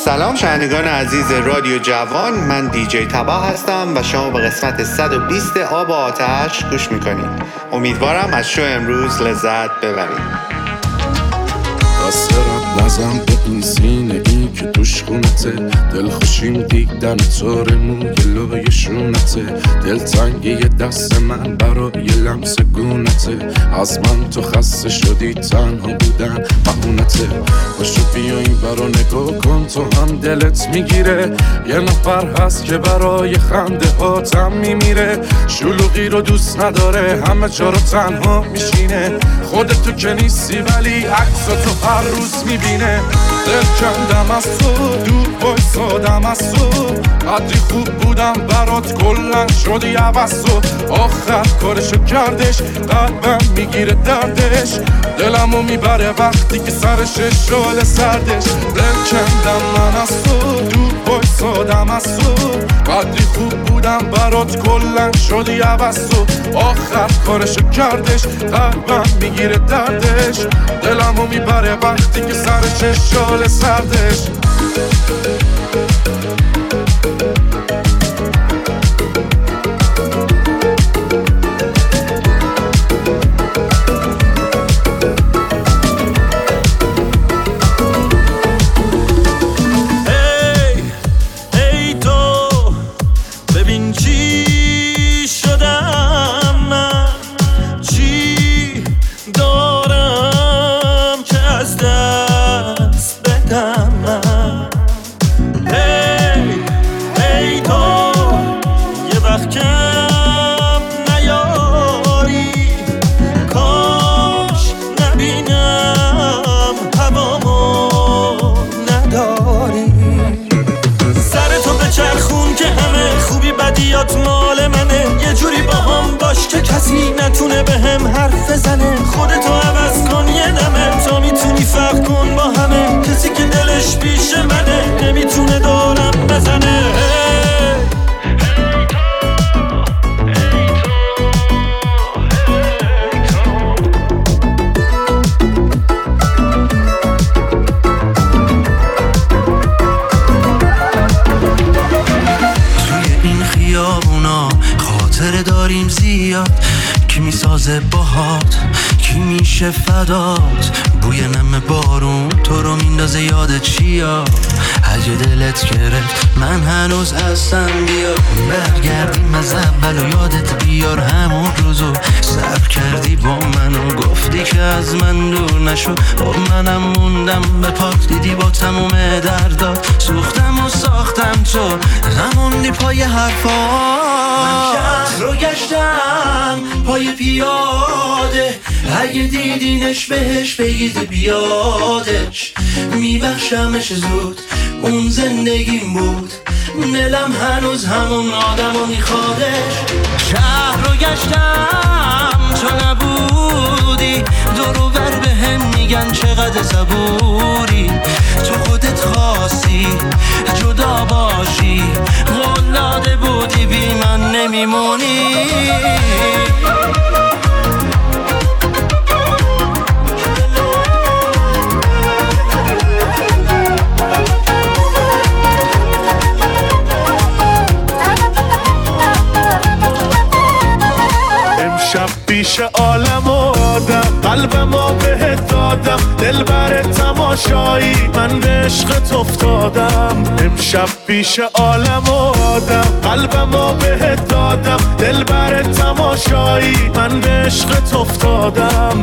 سلام شنوندگان عزیز رادیو جوان، من دیجی تباه هستم و شما به قسمت 120 آب و آتش گوش میکنید. امیدوارم از شو امروز لذت ببرید. دسترت نزن به این سینه ای که توش خونته، دل خوشیم دیدن طور موی لای شونته، دلتنگی دست من برای لمس گونته، از من تو خسته شدی تنها بودن بهونته، باشو بیا این برا نگاه کن تو هم دلت میگیره، یه نفر هست که برای خنده هاتم میمیره، شلوغی رو دوست نداره همه جا رو تنها میشینه، خودتو که نیستی ولی عکساتو هر روز میبینه، دل کندم از تو دور بایستادم از تو، قدری خوب بودم برات کلن شدی عوض تو، آخر کارشو کردش قلبم میگیره دردش، دلمو میبره وقتی که سرش شال سردش، دل کندم من از تو دور بایستادم از تو، قدری خوب بودم برات کلن شدی عوض تو، آخر کارشو کردش قلبم میگیره دردش، دلمو میبره وقتی که سرش شال سردش. مال منه یه جوری با هم باش که کسی نتونه به هم حرف بزنه، خودتو عوض کن یه دمه تا میتونی فرق کن با همه، کسی که دلش پیش منه نمیتونه دورم بزنه. داریم زیاد کی میسازه باهات کی میشه فدات، بوی نم بارون تو رو میندازه یاد چیا، اگه دلت گرفت من هنوز هستم بیا، برگردیم از اول و یادت بیار همون روزو صبر کردی با من و گفتی که از من دور نشو، منم موندم به پاک دیدی با تموم دردات، سوختم و ساختم تو غموندی پای حرفات، من شهر رو گشتم پای پیاده، اگه دیدینش بهش بگید بیادش، میبخشمش زود اون زندگیم بود، دلم هنوز همون آدمو میخوادش، شهر رو گشتم تو نبودی، دورو بر به هم میگن چقدر صبوری، تو خودت خواستی جدا باشی، قول داده بودی بی من نمیمونی. امشب پیش عالم و آدم قلبمو بهت دادم، دل بر تماشایی من به عشقت افتادم، امشب پیش عالم و آدم قلبمو بهت دادم، دل بر تماشایی من به عشقت افتادم.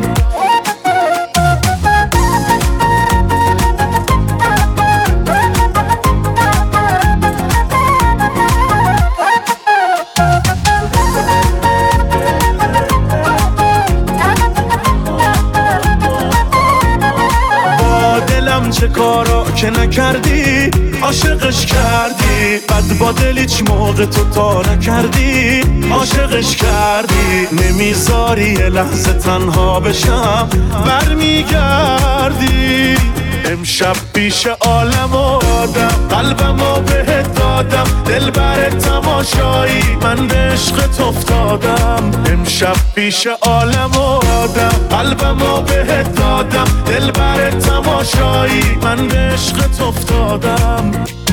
چه کارا که نکردی عاشقش کردی، بد با دل هیچ موقع تو تا نکردی عاشقش کردی، نمیذاری یه لحظه تنها بشم برمیگردی، امشب پیش عالم و آدم قلبمو بهت دادم دلبر تماشایی من به عشقت افتادم امشب پیش عالم و آدم قلبمو بهت دادم دلبر تماشایی من به عشقت افتادم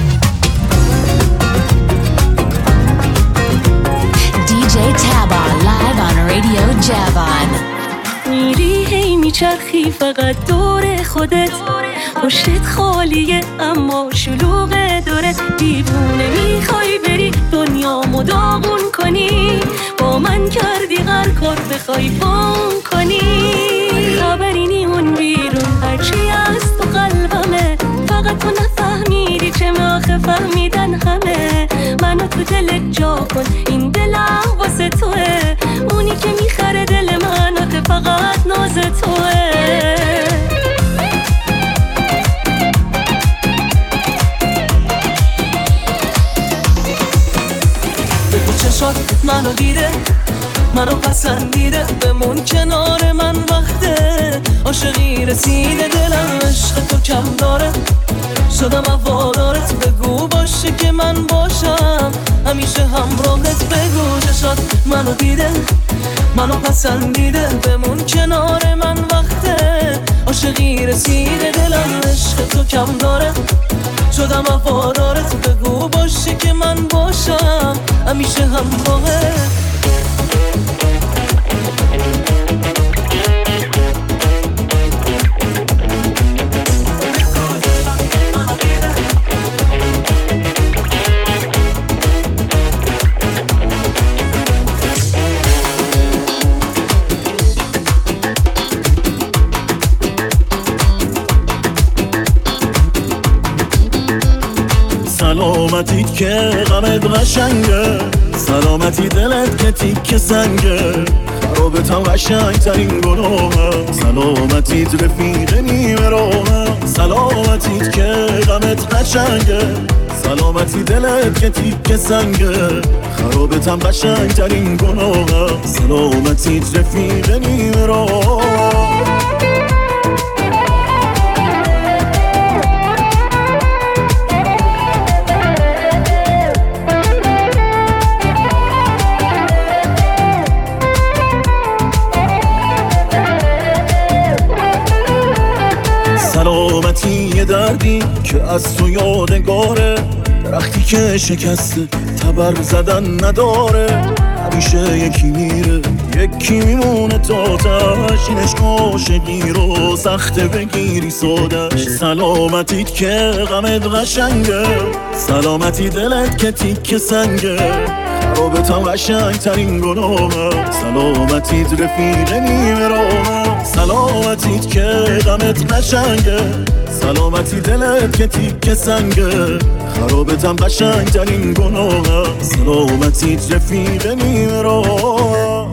DJ Taba live on Radio Javon. میری هی میچرخی فقط دور خودت پشتت خالیه اما شلوغ دورت دیوونه میخوای بری دنیامو داغون کنی با من کردی هر کار بخوای فون کنی خبری نیمون بیرون هرچی از تو قلبمه فقط تو نفهمیدی چه آخه فهمیدن همه منو تو دلت جا کن این دلم واسه توه اونی که میخره دل منو ته فقط ناز توه بگو چشات منو دیده منو پسندیده بمون کنار من وقته عاشقی رسیده دلم عشق تو کم داره شدم هوادارت بگو باشه که من باشم همیشه همراهت بگو چشات منو دیده منو پسندیده بمون کنار من وقته عاشقی رسیده دلم عشق تو کم داره شدم هوادارت بگو باشه که من باشم همیشه همراهت سلامتیت که غمت قشنگه سلامتی دلت که تیک سنگه خرابتم قشنگ ترین گناهه سلامتیت رفیق نیمه راهه سلامتیت که غمت قشنگه سلامتی دلت که تیک سنگه خرابتم قشنگ ترین گناهه سلامتیت رفیق نیمه راهه سلامتی یه دردی که از تو یادگاره درختی که شکسته تبر زدن نداره همیشه یکی میره یکی میمونه تا تش این عشق عاشقی رو سخته بگیری سادش سلامتیت که غمت قشنگه سلامتی دلت که تیک سنگه خرابتم قشنگ ترین گناهه سلامتیت رفیق نیمه راهه سلامتیت که غمت قشنگه سلامتی دلت که تیک سنگه خرابتم قشنگ ترین گناهه سلامتیت رفیق نیمه راهه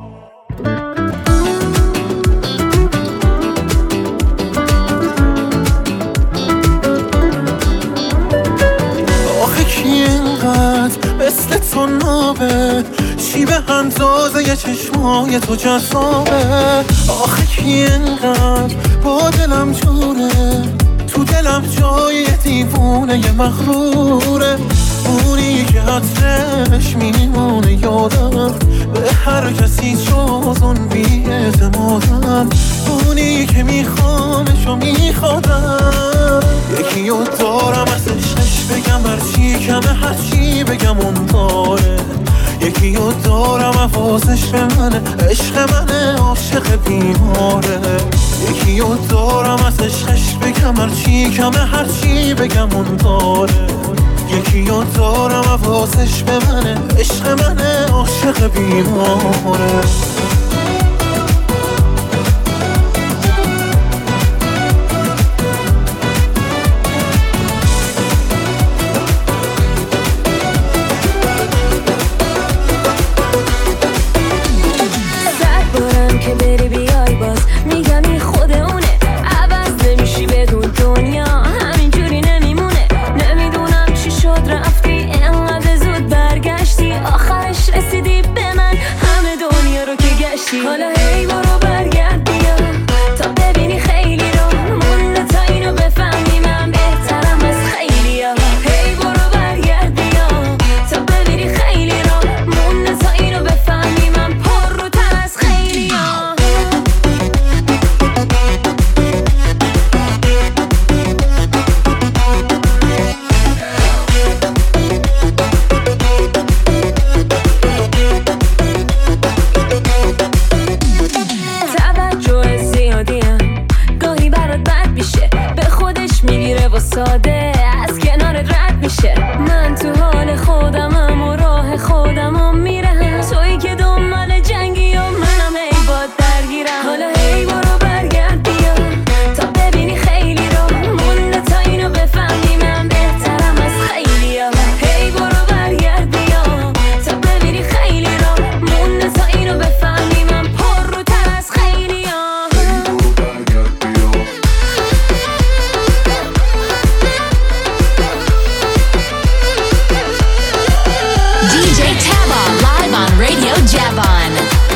آخه کی اینقدر مثل تو نابه چی به اندازه یه چشمای تو جذابه آخه کی اینقدر با دلم جوره تو دلم جای دیوونه یه مغروره اونی که عطرش میمونه یادم به هر کسی جز اون بی‌اعتمادم اونی که میخوامش و میخوادم یکی رو دارم ازش بگم هرچی کمه هرچی بگم اون داره یکی رو دارم حواسش به منه عشق منه عاشق بیماره یکی رو دارم ازش بگم هرچی کمه هرچی بگم اون داره یکی رو دارم حواسش به منه عشق منه عاشق بیماره ساده از کنارت رد میشه. من تو حال خودمم و راه خودمم میرم، تویی که دنبال جنگی و منم هی باد درگیرم. حالا هی برو برگرد بیا تا ببینی خیلی رو مونده تا اینو بفهمی من بهترم از خیلی ها. هی برو برگرد بیا تا ببینی خیلی رو مونده تا اینو بفهمی من پر رو تر از خیلی ها. DJ Taba live on Radio Javon.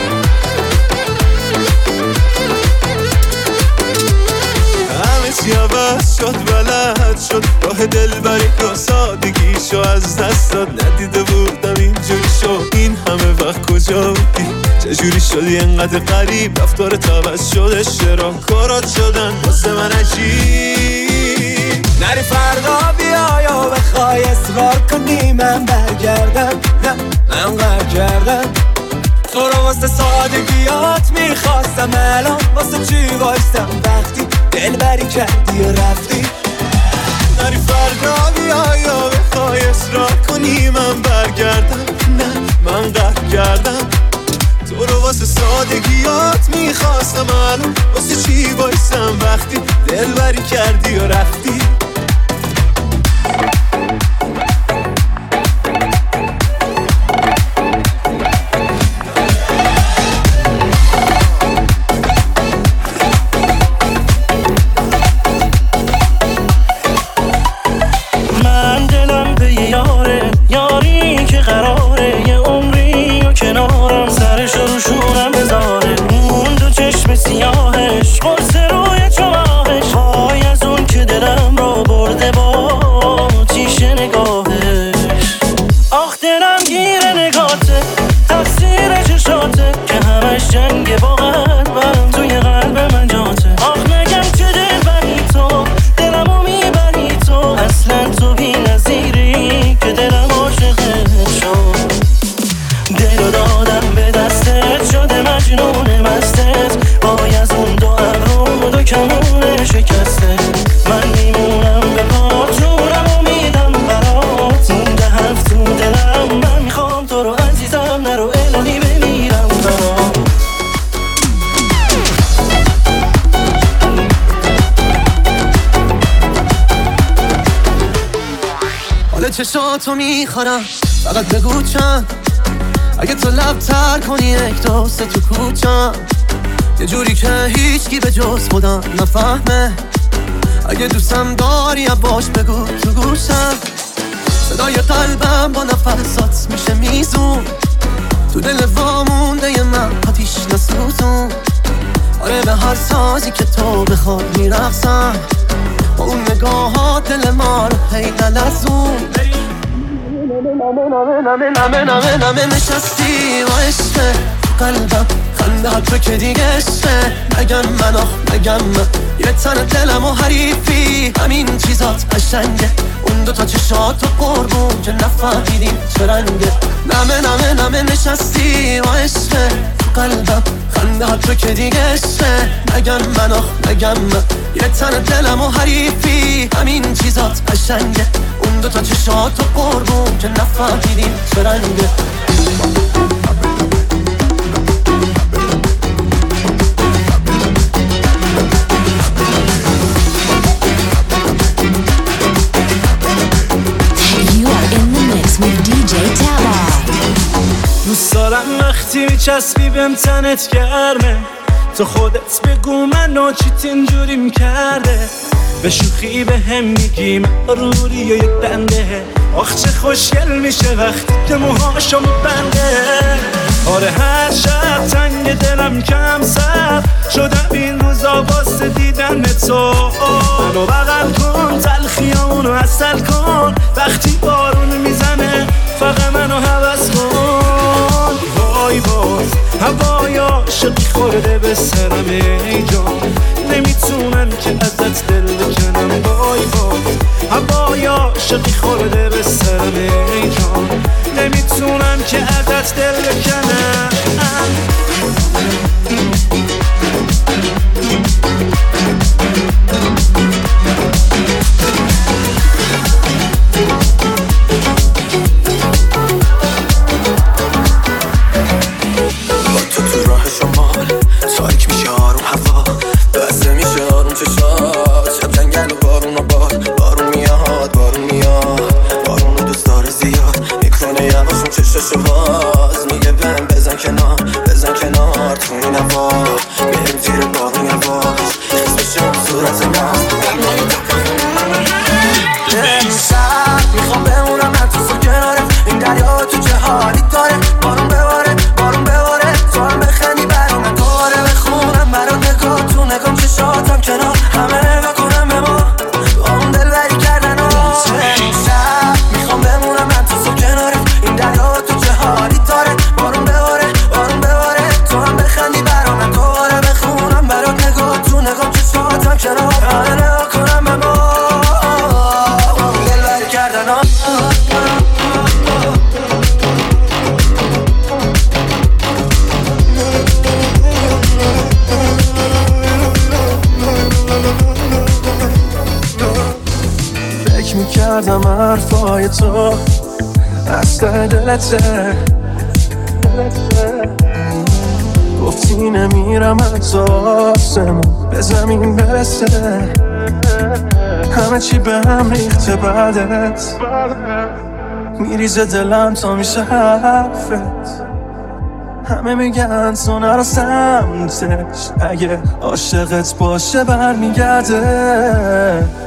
همه چی عوض شد، بلد شد راه دلبری و سادگیشو از دست داد. ندیده بودم اینجوری شد، این همه وقت کجا بودی؟ چجوری شدی انقدر غریب؟ رفتارت عوض شد، اشتراکارات شدن واسه من عجیب. نری فردا بیا یا بخوای اصرار کنی من برگردم، نه من قهر کردم. تو رو واسه سادگیات میخواستم، الان واسه چی وایستم وقتی دلبری کردی و رفتی؟ نری فردا بیا یا بخوای اصرار کنی من برگردم، نه من قهر کردم. تو رو واسه سادگیات میخواستم، الان واسه چی وایستم وقتی دلبری کردی و رفتی؟ سیاهش قرص روی چماهش، وای از اون که دلم رو برده با تیشه نگاهش. آخ دلم گیر نگاته، تقصیر چشاته که همش جنگ با قلبم توی قلب من جاته. آخ نگم که دل بری تو، دلمو میبری تو، اصلا تو بی نظیری که دلم عاشقت شد. دلو دادم به دستت، شده مجنون مستت، وای از اون دو ابرو دو کمون شکسته. من میمونم به پات، جونمو میدم برات، مونده حرف تو دلم. من میخوام تو رو عزیزم، نرو الهی بمیرم برات. حال چشاتو میخورم، فقط بگو چند، اگه تو لب تر کنی یک دوست تو کوچم، یه جوری که هیچکی به جز خودم نفهمه. اگه دوستم داری باش بگو تو گوشم، صدای قلبم با نفسات میشه میزون، تو دل وامونده ی من آتیش نسوزون. آره به هر سازی که تو بخواد میرقصم، با اون نگاهات دل ما رو هی نلزون. نمه نشستی و عشقه قلبم، خنده ها تو که دیگه عشقه. نگم من آخ نگم من، یه تن دلم و حریفی، همین چیزات قشنگه. اون دوتا چشات و قربون که نفهمیدیم چه رنگه. نمه نشستی و عشقه قلبم، خنده ها تو که دیگه عشقه. نگم من آخ نگم من، یه تن دلم و حریفی، همین چیزات قشنگه. اون دوتا چشات و قربون که نفهمیدیم چه رنگه. دوست دارم وقتی میچسبی بهم تنت گرمه، تو خودت بگو منو چیت اینجوریم کرده. به شوخی به هم میگیم روری و یک بنده، آخ چه خوشگل میشه وقتی که موهاشو میبنده. آره هر شب تنگ دلم کم سر شدم این روزا واسه دیدن تو. منو بغل کن، تلخیامونو عسل کن، وقتی بارون میزنه فقط منو هوس کن. وای باز هوای عاشقی خورده به سرم ای جان، نمیتونم که ازت دل بکنم. وای باز هوای عاشقی خورده به سرم ای جان، نمیتونم که ازت دل بکنم. صورت من شب میخوام بمونم من تو کناره این دریا تو چه حالی داره بارون بباره تو هم بخندی برام دوباره بخونم برات نگاه تو نگام چشاتم کنار همه نگاه کنم به ما با اون دل بری کردن شب میخوام بمونم من تو کناره این دریا تو چه حالی داره بارون بباره تو هم بخندی برام دوباره بخونم برات نگاه تو نگام چشاتم کنار همه نگاه کنم به ما دل بری کردن فکر میکردم حرفای تو اصلا دلته گفتی نمیرم حتی آسمون به زمین برسه همه چی به هم ریخته بعدت میریزه دلم تا میشه حرفت همه میگن تو نرو سمتش اگه عاشقت باشه برمیگرده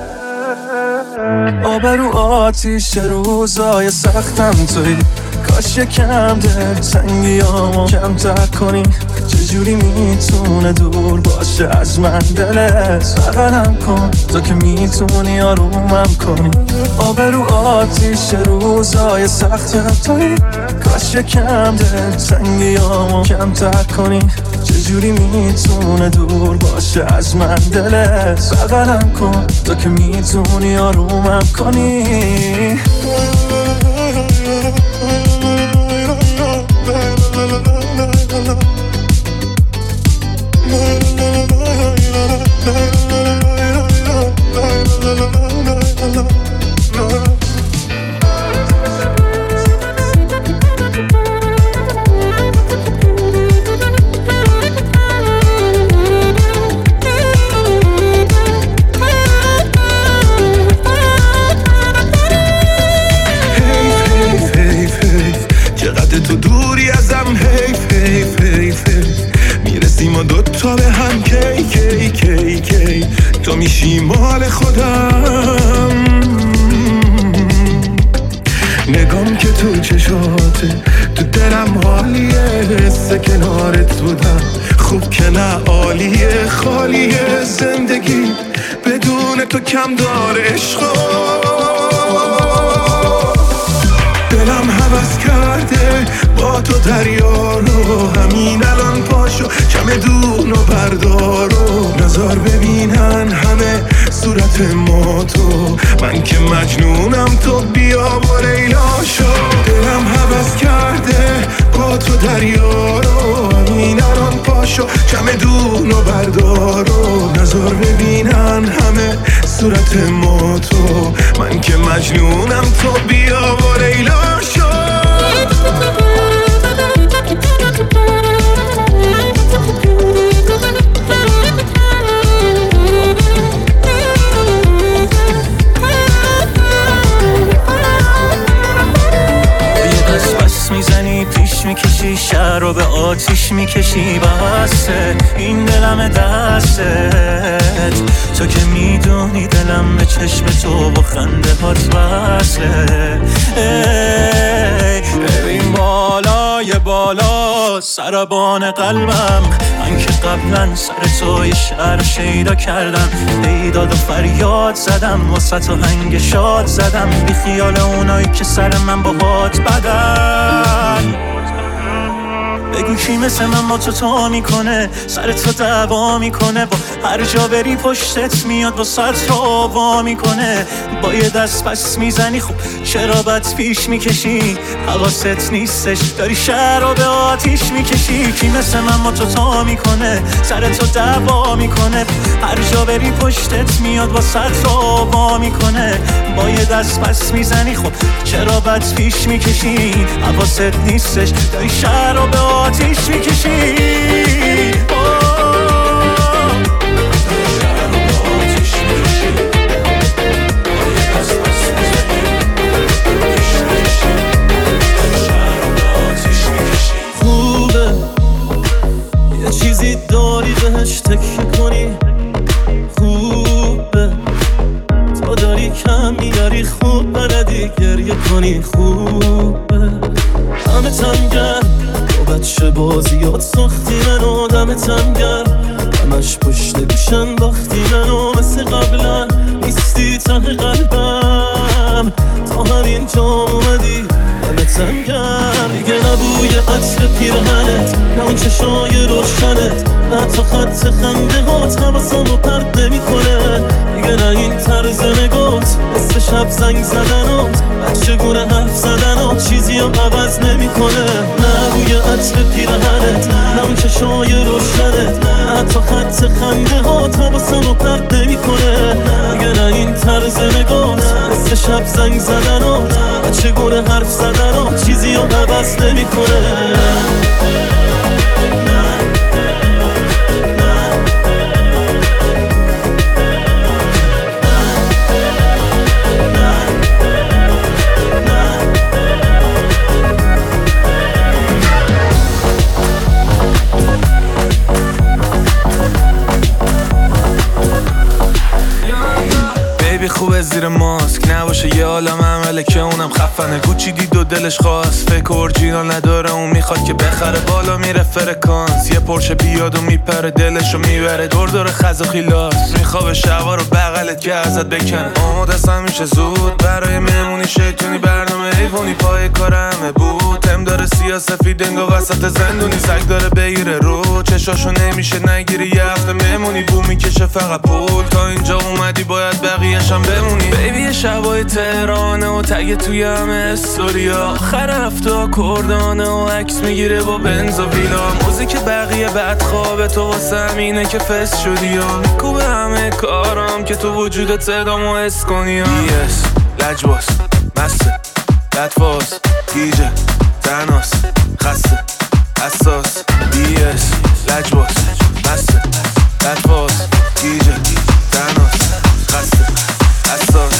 آبرو آتیش روزای سختم توی کاش یکم دلتنگیامو کمتر کنی چجوری میتونه دور باشه از من دلت بغلم کن تو که میتونی آرومم کنی آبرو آتیش روزای سختم توی کاش یکم دلتنگیامو کمتر کنی چجوری میتونه دور باشه از من دلت بغلم کن تو که میتونی آرومم کنی تو دوری ازم حیف میرسیم و دوتا به هم کی تو میشی مال خودم نگام که تو چشاته تو دلم حالیه حس کنارت بودم خوب که نه عالیه خالیه زندگی بدون تو کم داره عشقا دلم هوس کرده با تو دریا رو همین الان پاشو چمدون و بردار و نظر ببینن همه صورت ما تو من که مجنونم تو بیا و لیلا شو دلم هوس کرده با تو دریا رو همین الان پاشو چمدون و بردار و نظر ببینن همه صورت ما تو من که مجنونم تو بیا و لیلا شو میزنی پیش میکشی شهر رو به آتیش میکشی بسه این دلم دستت تو که میدونی دلم به چشم تو با خنده هات وصله ببین بالای بالا سربان قلبم من که قبلا سر تو یه شعر شیدا کردم ایداد و فریاد زدم واسه تو هنگ شاد زدم بی خیال اونایی که سر من با هات بدن بگو کی مثل من با تو میکنه سر تو دعوا میکنه با هر جا بری پشتت میاد با سر تو وا میکنه با یه دست پس میزنی خوب چرا بد پیش میکشی حواست نیستش داری شهر رو به آتیش میکشی کی مثل من با تو میکنه سر تو دعوا میکنه هر جا بری پشتت میاد با سر تو وا میکنه با یه دست پس میزنی خوب چرا بد پیش میکشی حواست نیستش داری شهر رو به آتیش میکشی خوبه یه چیزی داری بهش تکیه کنی خوبه کنی خوبه. همه تنگر با بچه بازیات ساختی منو، دمتم گرم همش پشت گوشن باختی منو، مثل قبلا نیستی ته قلبم، تا همین جا اومدی دمتم گرم. دیگه نبوی عطر پیرهنت، نه اون چشای روشنت، نه تا خط خنده هات حواسمو پرت نمی‌کنه. دیگه نه این طرز نگات، مثل شب زنگ زدنات، بچه گونه حرف زدنات چیزی رو عوض نمی‌کنه. نه بوی عطر پیرهنت، نه اون چشای روشنت، نه تا خط خنده هات حواسمو پرت نمی‌کنه. دیگه نه این طرز نگات، مثل شب زنگ زدنات، بچه گونه حرف زدنات چیزی رو عوض نمی‌کنه. خوبه زیر ماسک نباشه یه عالم عمله که اونم خفنه، گوچی دید و دلش خواست، فکر اورجینال نداره اون میخواد که بخره، بالا میره فرکانس، یه پرشه بیاد و میپره دلشو میبره، دور خز و خیلاس، میخوابه شبا رو بغلت که ازت بکنه. آماده است میشه زود برای مهمونی شیطونی، برنامه ایوونی پای کار همه بود، تم داره سیاسفید انگا وسط زندونی، سگ داره بگیره رو چشاشو نمیشه نگیری، یه هفته مهمونی بو میکشه فقط پول، تا اینجا اومدی باید بقیه‌شم بمونی. بیبی شبای تهرانه و تگ توی همه استوریا، آخر هفته کردانه و عکس میگیره با بنز و ویلا، موزیک بقیه بعد خوابه تو واسه همینه که فست شدی یا میکوبه همه کارم که تو وجودت صدامو حس کنی یا دیس لجباس مسته لطفاس گیجه تناس خسته حساس دیس لجباس مسته لطفاس گیجه تناس خسته حساس.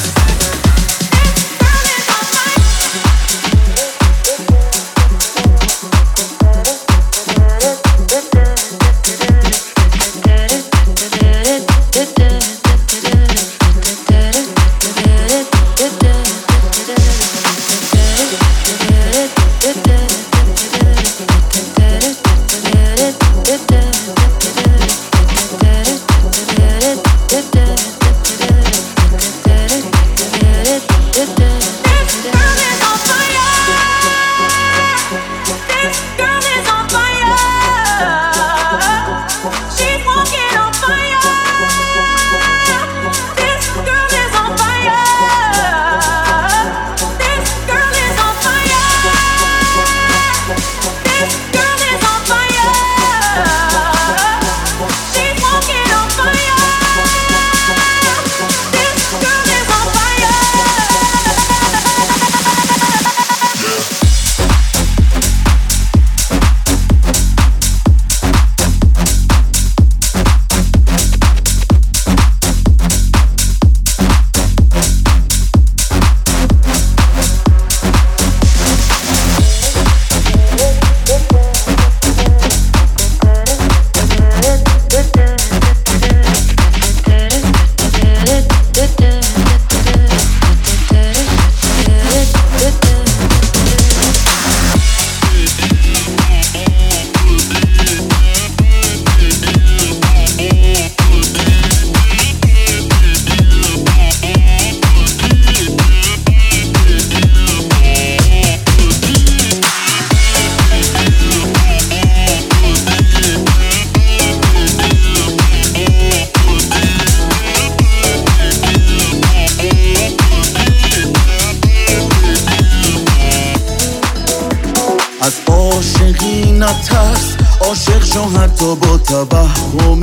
نترس، عاشق شو حتی با توهم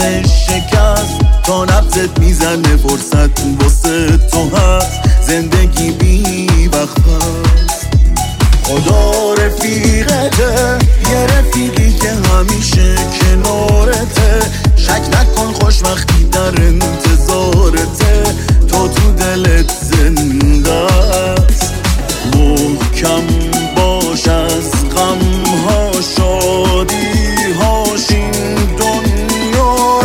شکست، تا نبضت میزنه فرصت واسه تو هست، زندگی بی وقت هست. خدا رفیقته، یه رفیقی که همیشه کنارته، شک نکن خوشبختی در انتظارته، تو دلت زنده است. محکم باش از غمها شادی هاش، این دنیا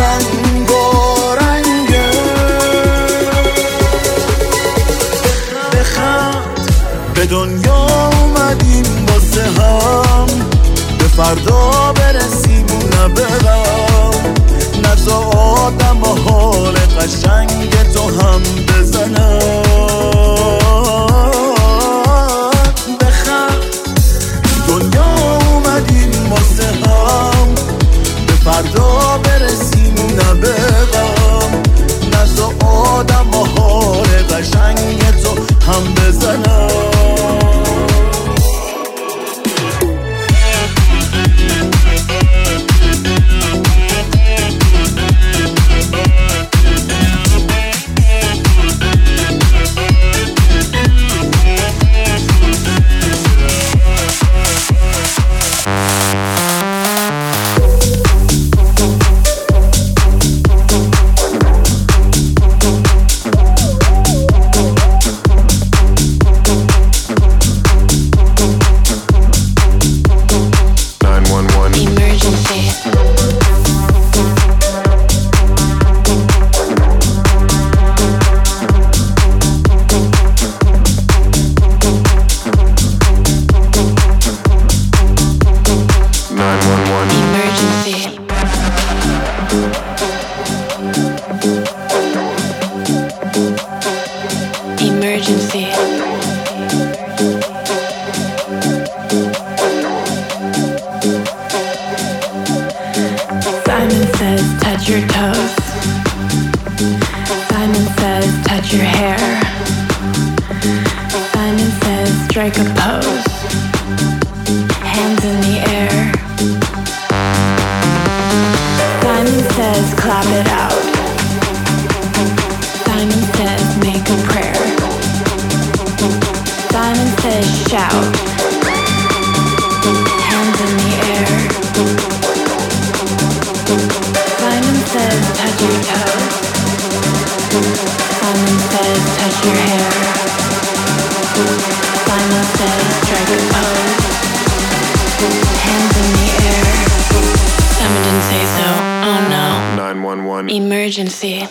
رنگارنگه. به دنیا اومدیم واسه هم به فردا برسیم و نبرم نزا آدم و حال قشنگ تو هم بزنم بخند دنیا اومدیم واسه هم به فردا برسیم و نبرم نزا آدم و حال قشنگ تو هم بزنم Emergency.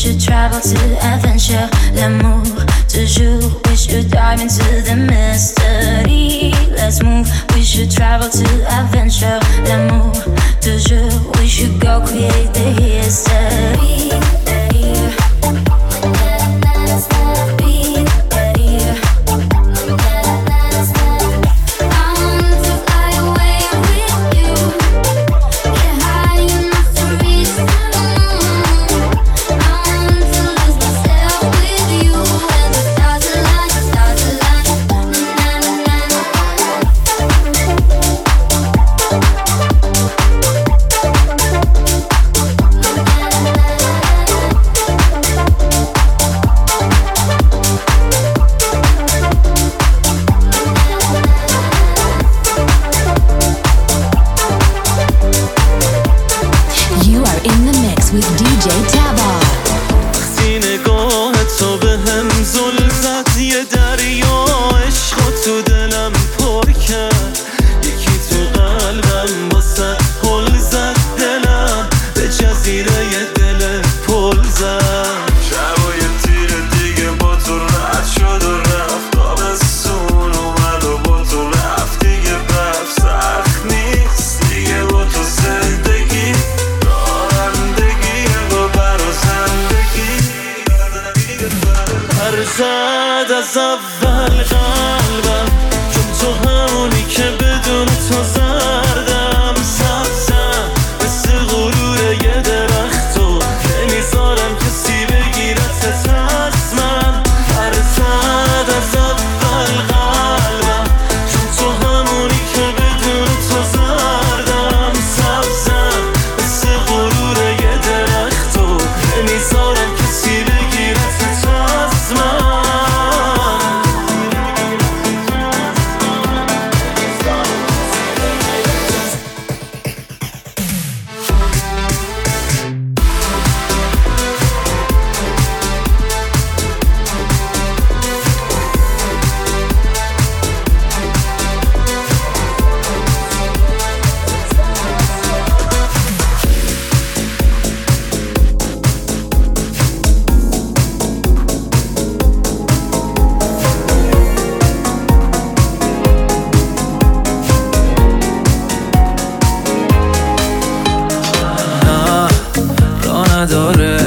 should travel to adventure. L'amour, toujours. We should dive into the mystery. Let's move. We should travel to adventure. L'amour, toujours. We should go create the history. with DJ Taba. وقتی نگاه تو به هم زل زد یه دریا عشق تو دلم پر کرد یکی تو قلبم واسه پل زد دلم به جزیره یه دل پل زد شبای تیر دیگه با تو رد شد و رفت آبستون اومد و با تو رفت دیگه برف سخت نیست دیگه با تو زندگی رانندگیه با بر و زندگی هر زد از اول قلبم چون تو همونی که بدون تو زردم سبزم مثل غرور یه درخت و نمیذارم کسی بگیرتت از من هر زد از اول قلبم چون تو همونی که بدون تو زردم سبزم مثل غرور یه درخت و نمیذارم کسی بگیرتت از من نداره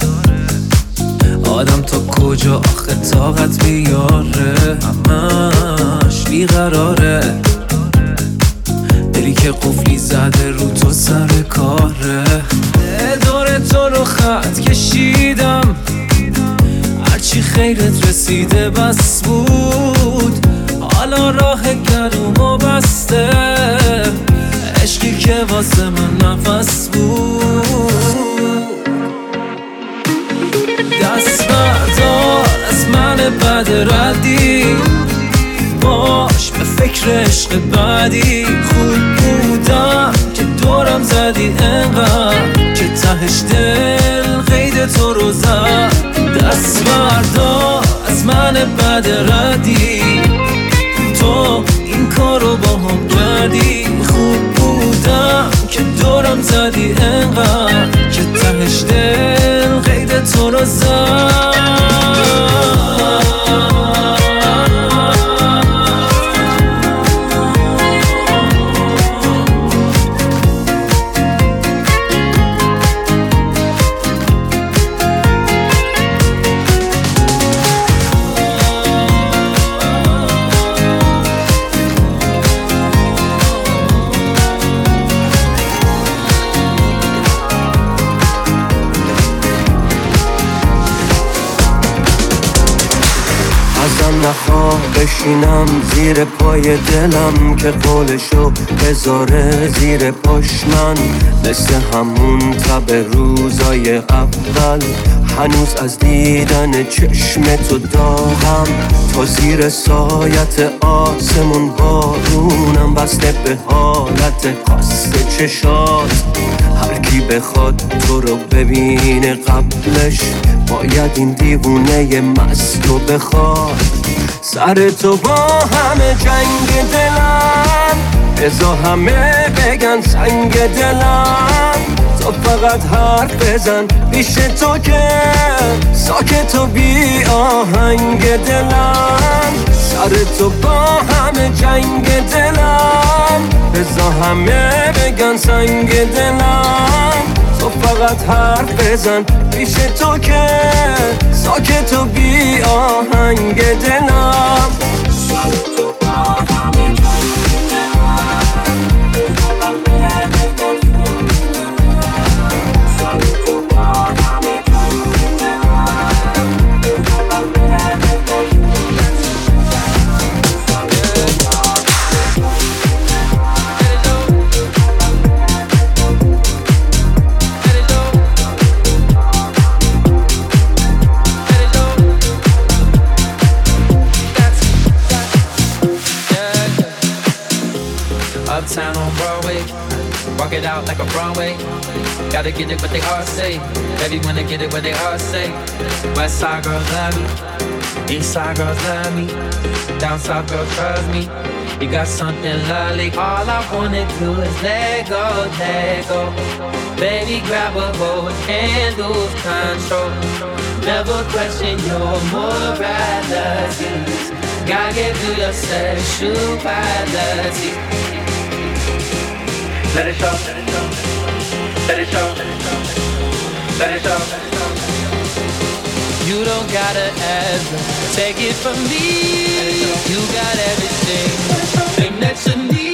آدم تا کجا آخه طاقت بیاره همش بیقراره دلی که قفلی زده رو تو سر کاره دور تو رو خط کشیدم هرچی خیرت رسیده بس بود حالا راه گلومو بسته عشقی که واسه من نفس بود دست بردار از من بد ردی باش به فکر عشق بعدی خوب بودم که دورم زدی انقدر که تهش دل قید تو رو زد دست بردار از من بد ردی تو این کارو با هم کردی خوب بودم که دورم زدی انقدر که تهش دل قید تو رو زد ازم نخواه بشینم زیر پای دلم که قولشو بذاره زیر پاش من مثل همون تب روزای اول هنوز از دیدن چشم تو داغم تا زیر سایت آسمون بارونم بسته به حالت خاص چشات هر کی بخواد تو رو ببینه قبلش باید این دیوونه مست رو بخواد سر تو با همه جنگ دلم بذار همه بگن سنگ دلم تو فقط حرف بزن پیش تو که ساکت و بی آهنگ دلم سر تو با همه جنگ دلم بزا همه بگن سنگ دلم تو فقط حرف بزن پیش تو که ساکت و بی آهنگ دلم سر تو با همه جنگ Uptown on Broadway, walk it out like a Broadway. Gotta get it what they all say. Baby wanna get it what they all say. West side girls love me, east side girls love me, down south girls trust me. You got something lovely. All I wanna do is let go, let go. Baby grab a hold, can't lose control. Never question your morality. Gotta give you your sexuality. Let it show, let it show, let it show, let it show. You don't gotta ever take it from me. You got everything that you need.